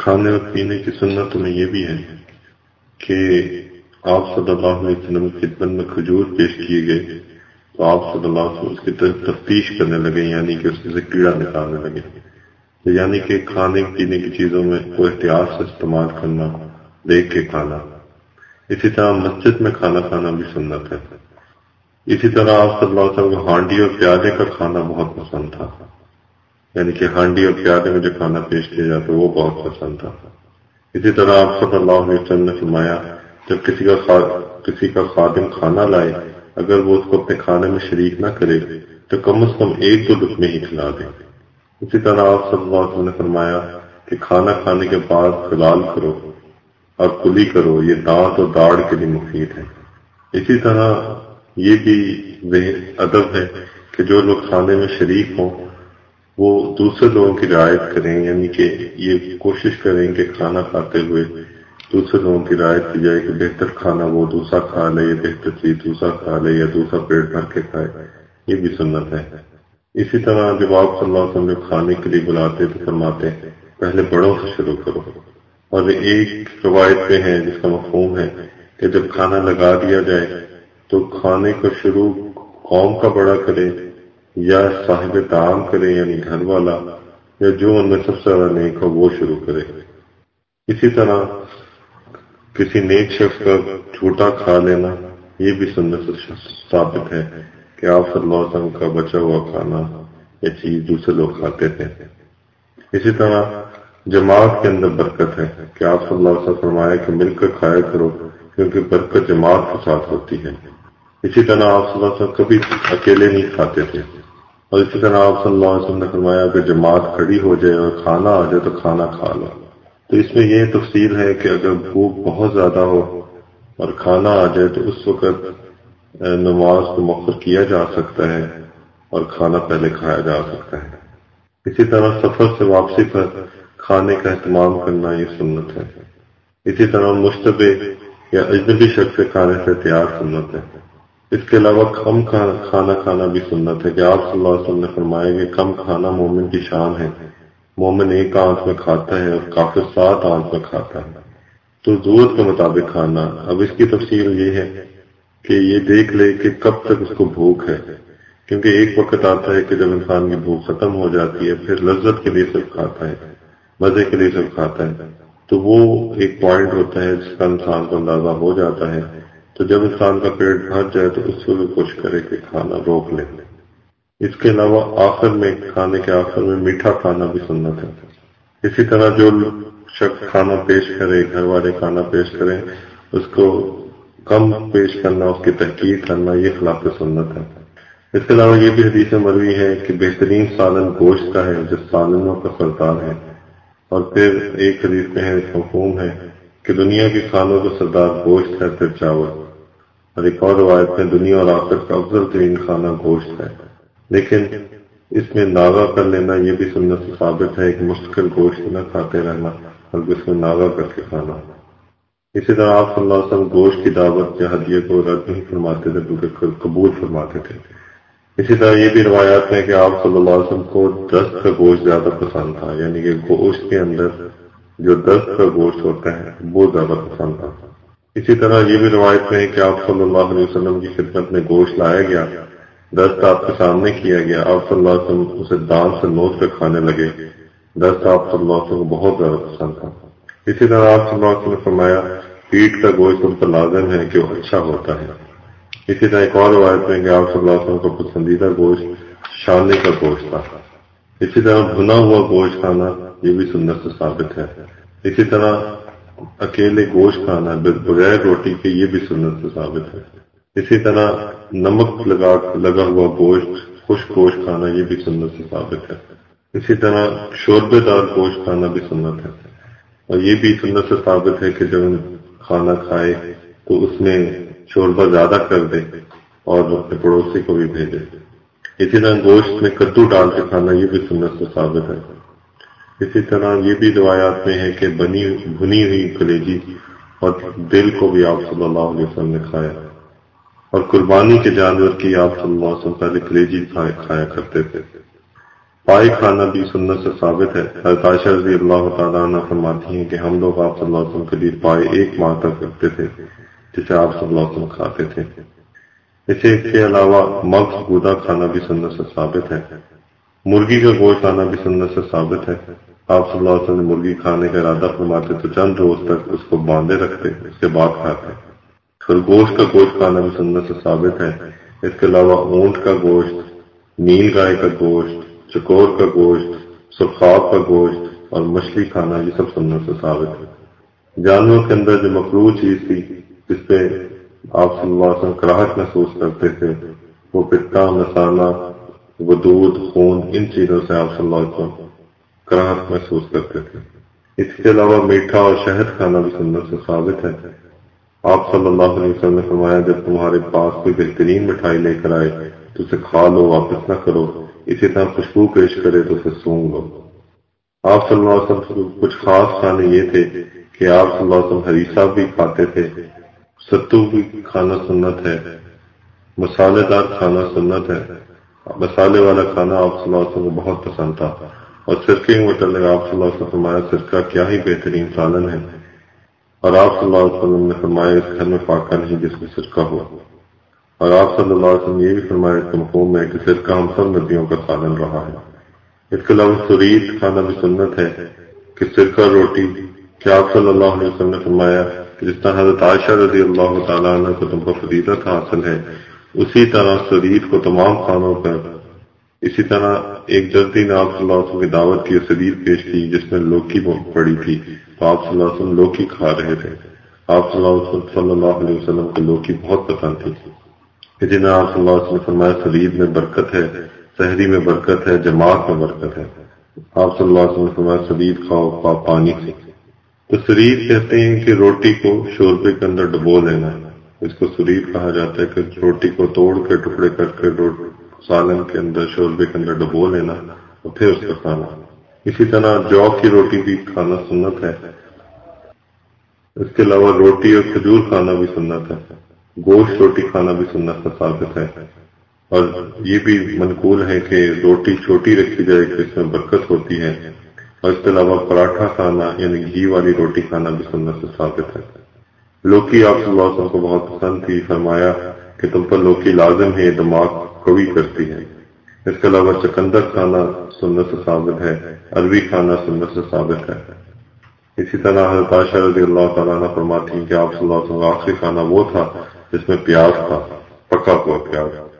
کھانے اور پینے کی سنت میں یہ بھی ہے کہ آپ صلی اللہ علیہ وسلم کی خدمت میں کھجور پیش کیے گئے تو آپ صلی اللہ علیہ وسلم اس کی تفتیش کرنے لگے، یعنی کہ اس سے کیڑا نکالنے لگے، تو یعنی کہ کھانے پینے کی چیزوں میں کوئی احتیاط سے استعمال کرنا، دیکھ کے کھانا۔ اسی طرح مسجد میں کھانا کھانا بھی سنت ہے۔ اسی طرح آپ صلی اللہ علیہ وسلم کو ہانڈی اور پیالے کا کھانا بہت پسند تھا، یعنی کہ ہانڈی اور پیالے میں جو کھانا پیش کیا جاتا وہ بہت پسند تھا۔ اسی طرح آپ صلی اللہ علیہ وسلم نے فرمایا جب کسی کا خادم کھانا لائے، اگر وہ اس کو اپنے کھانے میں شریک نہ کرے تو کم از کم 1-2 لقمے ہی کھلا دے۔ اسی طرح آپ صلی اللہ علیہ وسلم نے فرمایا کہ کھانا کھانے کے بعد کلال کرو اور کلی کرو، یہ دانت اور داڑھ کے لیے مفید ہے۔ اسی طرح یہ بھی ادب ہے کہ جو لوگ کھانے میں شریک ہوں وہ دوسرے لوگوں کی رعایت کریں، یعنی کہ یہ کوشش کریں کہ کھانا کھاتے ہوئے دوسرے لوگوں کی رعایت کی جائے کہ بہتر کھانا وہ دوسرا کھا لے یا بہتر چیز دوسرا کھا لے یا دوسرا پیٹ بھر کے کھائے، یہ بھی سنت ہے۔ اسی طرح جب آپ صلی اللہ علیہ وسلم کھانے کے لیے بلاتے تو فرماتے پہلے بڑوں سے شروع کرو، اور ایک روایت پہ ہے جس کا مفہوم ہے کہ جب کھانا لگا دیا جائے تو کھانے کو شروع قوم کا بڑا کرے یا صاحب طعام کرے یعنی گھر والا، یا جو ان میں سب سے زیادہ نیک ہو وہ شروع کرے۔ اسی طرح کسی نیک شخص کا جھوٹا کھا لینا یہ بھی سنت سے ثابت ہے کہ آپ صلی اللہ علیہ وسلم کا بچا ہوا کھانا یہ چیز دوسرے لوگ کھاتے تھے۔ اسی طرح جماعت کے اندر برکت ہے کہ آپ صلی اللہ علیہ وسلم فرمایا کہ مل کر کھایا کرو کیونکہ برکت جماعت کے ساتھ ہوتی ہے۔ اسی طرح آپ صلی اللہ علیہ وسلم کبھی اکیلے نہیں کھاتے تھے، اور اسی طرح آپ صلی اللہ علیہ وسلم نے فرمایا کہ جماعت کھڑی ہو جائے اور کھانا آ جائے تو کھانا کھا لو۔ تو اس میں یہ تفصیل ہے کہ اگر بھوک بہت زیادہ ہو اور کھانا آ جائے تو اس وقت نماز کو مؤخر کیا جا سکتا ہے اور کھانا پہلے کھایا جا سکتا ہے۔ اسی طرح سفر سے واپسی پر کھانے کا اہتمام کرنا یہ سنت ہے۔ اسی طرح مشتبہ یا اجنبی شخص سے کھانے سے احتیاط سنت ہے۔ اس کے علاوہ کم کھانا کھانا بھی سنت ہے کہ آپ صلی اللہ علیہ وسلم نے فرمایا کہ کم کھانا مومن کی شان ہے، مومن 1 آنچ میں کھاتا ہے اور کافر 7 آنچ میں کھاتا ہے۔ تو ضرورت کے مطابق کھانا۔ اب اس کی تفصیل یہ ہے کہ یہ دیکھ لے کہ کب تک اس کو بھوک ہے، کیونکہ ایک وقت آتا ہے کہ جب انسان کی بھوک ختم ہو جاتی ہے پھر لذت کے لیے صرف کھاتا ہے، مزے کے لیے صرف کھاتا ہے، تو وہ ایک پوائنٹ ہوتا ہے جس کا انسان کو اندازہ ہو جاتا ہے۔ تو جب انسان کا پیٹ بھر جائے تو اس کو بھی کوشش کرے کہ کھانا روک لے۔ اس کے علاوہ آخر میں کھانے کے آخر میں میٹھا کھانا بھی سنت ہے۔ اسی طرح جو شخص کھانا پیش کرے، گھر والے کھانا پیش کریں، اس کو کم پیش کرنا، اس کی تحقیر کرنا یہ خلاف سنت ہے۔ اس کے علاوہ یہ بھی حدیث مروی ہے کہ بہترین سالن گوشت کا ہے جو سالنوں کا سردار ہے، اور پھر ایک حدیث میں ہے مفہوم ہے کہ دنیا کے کھانوں کا سردار گوشت ہے پھر چاول، اور ایک اور روایت میں دنیا اور آخرت کا افضل ترین کھانا گوشت ہے۔ لیکن اس میں ناغہ کر لینا یہ بھی سنت سے ثابت ہے کہ مستقل گوشت نہ کھاتے رہنا بلکہ اس میں ناغہ کر کے کھانا۔ اسی طرح آپ صلی اللہ علیہ وسلم گوشت کی دعوت یا ہدیے کو رد نہیں فرماتے تھے بلکہ قبول فرماتے تھے۔ اسی طرح یہ بھی روایات ہیں کہ آپ صلی اللہ علیہ وسلم کو دست کا گوشت زیادہ پسند تھا، یعنی کہ گوشت کے اندر جو دست کا گوشت ہوتا ہے وہ زیادہ پسند تھا۔ اسی طرح یہ بھی روایت میں ہے کہ آپ صلی اللہ علیہ وسلم کی خدمت میں گوشت لایا گیا، دست آپ کے سامنے کیا گیا، آپ صلی اللہ علیہ وسلم اسے دانت سے نوچ کر کھانے لگے، دست آپ صلی اللہ علیہ وسلم کو بہت زیادہ پسند تھا۔ اسی طرح آپ صلی اللہ علیہ وسلم نے فرمایا پیٹ کا گوشت ان پر لازم ہے کہ وہ اچھا ہوتا ہے۔ اسی طرح ایک اور روایت میں کہ آپ صلی اللہ علیہ وسلم کا پسندیدہ گوشت شانے کا گوشت تھا۔ اسی طرح بھنا ہوا گوشت کھانا یہ بھی سنت سے ثابت ہے۔ اسی طرح اکیلے گوشت کھانا بغیر روٹی کے یہ بھی سنت سے ثابت ہے۔ اسی طرح نمک لگا ہوا گوشت، خشک گوشت کھانا یہ بھی سنت سے ثابت ہے۔ اسی طرح شوربے دار گوشت کھانا بھی سنت ہے، اور یہ بھی سنت سے ثابت ہے کہ جب کھانا کھائے تو اس میں شوربہ زیادہ کر دے اور اپنے پڑوسی کو بھی بھیجے۔ اسی طرح گوشت میں کدو ڈال کے کھانا یہ بھی سنت سے ثابت ہے۔ اسی طرح یہ بھی روایات میں ہے کہ بھنی ہوئی کلیجی اور دل کو بھی آپ صلی اللہ علیہ وسلم نے کھایا، اور قربانی کے جانور کی آپ صلی اللہ علیہ وسلم پہلے کلیجی کھایا کرتے تھے۔ پائے کھانا بھی سنت سے ثابت ہے۔ حضرت عائشہ رضی اللہ تعالیٰ عنہ فرماتی ہیں کہ ہم لوگ آپ صلی اللہ علیہ وسلم کے لیے پائے 1 ماہ تک رکھتے تھے جسے آپ صلی اللہ علیہ وسلم کھاتے تھے۔ اسے کے علاوہ مغز گودا کھانا بھی سنت سے ثابت ہے۔ مرغی کا گوشت کھانا بھی سنت سے ثابت ہے۔ آپ صلی اللہ علیہ وسلم مرغی کھانے کا ارادہ فرماتے تو چند روز تک اس کو باندھے رکھتے، اس کے بعد کھاتے۔ خرگوش کا گوشت کھانا بھی سنت سے ثابت ہے۔ اس کے علاوہ اونٹ کا گوشت، نیل گائے کا گوشت، چکور کا گوشت، سرخاب کا گوشت اور مچھلی کھانا یہ سب سنت سے ثابت ہے۔ جانوروں کے اندر جو مکروہ چیز تھی جس پہ آپ صلی اللہ علیہ وسلم کراہت محسوس کرتے تھے وہ پتا، مثانہ، ودود، خون، ان چیزوں سے آپ صلی اللہ علیہ وسلم کراہت محسوس کرتے تھے۔ اس کے علاوہ میٹھا اور شہد کھانا بھی سنت سے ثابت ہے۔ آپ صلی اللہ علیہ وسلم نے فرمایا جب تمہارے پاس کوئی بہترین مٹھائی لے کر آئے تو اسے کھا لو، واپس نہ کرو، اسی طرح خوشبو پیش کرے تو اسے سونگ لو۔ آپ صلی اللہ علیہ وسلم کچھ خاص کھانے یہ تھے کہ آپ صلی اللہ علیہ وسلم حریصہ بھی کھاتے تھے، ستو بھی کھانا سنت ہے، مسالے دار کھانا سنت ہے۔ مسالے والا کھانا آپ صلی اللہ علیہ وسلم کو بہت پسند تھا، اور سرکے کے متعلق آپ صلی اللہ علیہ وسلم فرمایا سرکہ کیا ہی بہترین سالن ہے، اور آپ صلی اللہ علیہ وسلم نے فرمایا اس گھر میں فاقہ نہیں جس میں سرکہ ہو، اور آپ صلی اللہ علیہ وسلم یہ بھی فرمایا اس مفہوم ہے کہ سرکہ ہم سب نبیوں کا سالن رہا ہے۔ اس کے علاوہ سرید کھانا بھی سنت ہے کہ سرکہ روٹی، کہ آپ صلی اللہ علیہ وسلم نے فرمایا کہ جس طرح حضرت عائشہ رضی اللہ تعالیٰ عنہ کو تم کو فضیلت حاصل ہے اسی طرح سرید کو تمام کھانوں پر، اسی طرح ایک جلدی نے آپ صلی اللہ علیہ وسلم کی دعوت کی، سرید پیش کی جس میں لوکی پڑی تھی، تو آپ صلی اللہ علیہ وسلم لوکی کھا رہے تھے۔ آپ صلی اللہ علیہ وسلم کو لوکی بہت پسند تھی۔ اسی طرح آپ صلی اللہ علیہ وسلم نے فرمایا سرید میں برکت ہے، سحری میں برکت ہے، جماعت میں برکت ہے۔ آپ صلی اللہ علیہ وسلم نے فرمایا سرید کھاؤ پانی سے۔ تو سرید کہتے ہیں کہ روٹی کو شوربے کے اندر ڈبو لینا، اس کو سرید کہا جاتا ہے کہ روٹی کو توڑ کے ٹکڑے کر کے سالن کے اندر، شوربے کے اندر ڈبو لینا اور پھر اس کو کھانا۔ اسی طرح جو کی روٹی بھی کھانا سنت ہے۔ اس کے علاوہ روٹی اور کھجور کھانا بھی سنت ہے۔ گوشت روٹی کھانا بھی سنت سے ثابت ہے، اور یہ بھی منقول ہے کہ روٹی چھوٹی رکھی جائے کہ اس میں برکت ہوتی ہے، اور اس کے علاوہ پراٹھا کھانا یعنی گھی والی روٹی کھانا بھی سنت سے ثابت ہے۔ لوکی آپ صلی اللہ علیہ وسلم کو بہت پسند تھی، فرمایا کہ تم پر لوکی لازم ہے، یہ دماغ قوی کرتی ہے۔ اس کے علاوہ چقندر کھانا سنت سے ثابت ہے، عربی کھانا سنت سے ثابت ہے۔ اسی طرح حضرت عائشہ رضی اللہ تعالیٰ عنہ فرماتی ہیں کہ آپ صلی اللہ علیہ وسلم کا آخری کھانا وہ تھا جس میں پیاز تھا، پکا ہوا پیاز۔